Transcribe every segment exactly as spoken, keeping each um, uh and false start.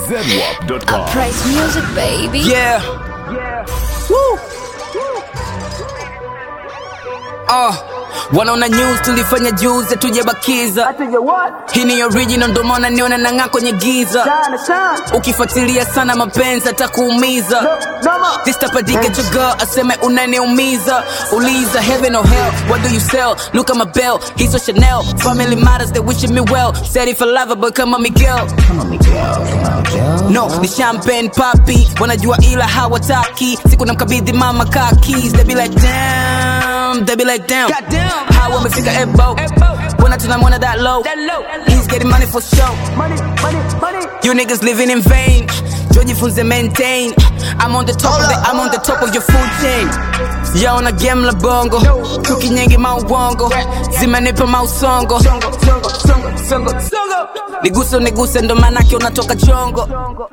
zedwap dot com. I praise music, baby. Yeah. Yeah. Woo. Uh, wanaona news tulifanya juzi tujebakiza. Hii ni original ndo maana niona nang'aa kwenye giza. Ukifuatilia sana mapenzi atakuumiza. This type of dick at your girl aseme unaniumiza. Uliza heaven or hell, what do you sell? Look at my bell, he's so Chanel. Family matters, they wishing me well. Said if I love her, but come on Miguel. Come on Miguel, come on Miguel. No, ni champagne papi. Wanajua ila hawataki. Siku namkabidhi mama car keys. They be like damn, they be like damn. How wamefika ebo. When I turn I'm on that low. He's getting money for show. Money, money, money. You niggas living in vain. Jojifunze maintain. I'm on the top of the, I'm on the top of your food chain. Ya ona game la bongo. Chuki nyingi mauongo. Zimenipa mausongo. Niguse niguse ndo manake unatoka chongo.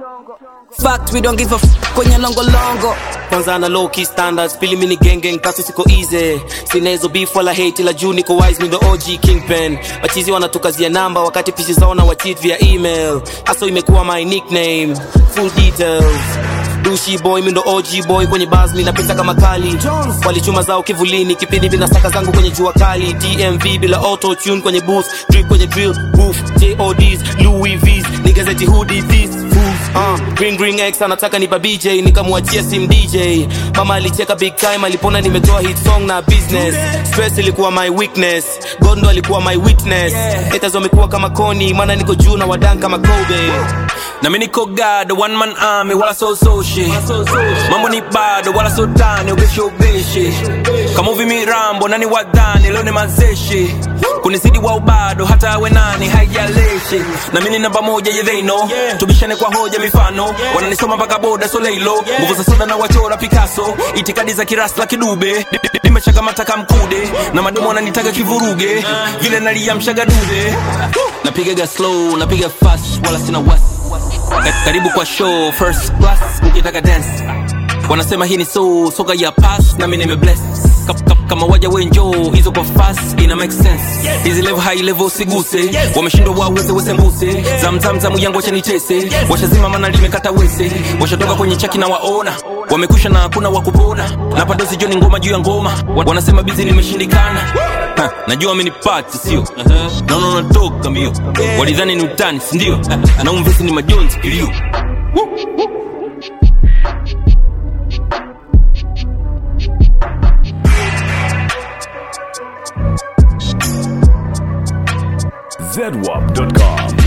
Fact we don't give a f kwenye longo longo. Kwanza na low key standards, pili mini gang gang, tatu siko easy. Sinezo beef wala hate ila juu niko wise, mi ndo O G kingpin. Wachizi wanatukazia namba wakati pishi zao na wacheat via email. Haso imekuwa my nickname, full details. Dushi boy, mi ndo O G boy, kwenye buzz mi napita kama kali. Walichuma zao kivulini, kipindi bila saka zangu kwenye jua kali. D M V bila auto tune kwenye booth, drip kwenye drill, woof, J O Ds, Louis V's, niggas eti hoodie these fools. Uh, Green Green X anataka nipa B J, nikamwachia sim D J. Mama alicheka big time, alipona nimetoa hit song na business. Stress ilikuwa my weakness, God ndo alikuwa my witness. Haters wamekuwa kama koni, maana niko juu na wadan kama Kobe. Na mimi niko God, the one man army, wala so so shit. Mambo ni bado, wala so tani, ugesho ubeshi. Kama uvi mirambo, nani wadani, leo ni mazeshi. Kunizidi wa ubado, hata awe nani, haijaleshi. Na mimi namba moja, yeah they know. Tubishane kwa hoja mifano. Wananisoma mpaka boda, so leilo. Nguvu za soda na wachora Picasso. Itikadi za kirasla kidube. Nimechaka mataka mkude. Na madomo wananitaka kivuruge. Vile naliyamshaga dude. Napiga ga slow, napiga fast, wala sina wasi. Karibu kwa show, first class, ukitaka dance. Wanasema hii ni so, soka ya pass, na mimi nimebless. Kama waja wenjo, hizo kwa fast, ina make sense. Hizi level high level siguse, wameshindwa waweze wese mbuse. Zamzam zamu yangu wacha nichese, washazima mana limekata wese. Washatoka kwenye chaki na waona, wamekusha na hakuna wakupona. Na padosi joni ngoma juu ya ngoma, wanasema busy nimeshindikana. Ha, najua amenipati sio, naona unatoka mbio. Walidhani ni utani, sindio? Na umvesi ni majonzi kilio. zedwap dot com.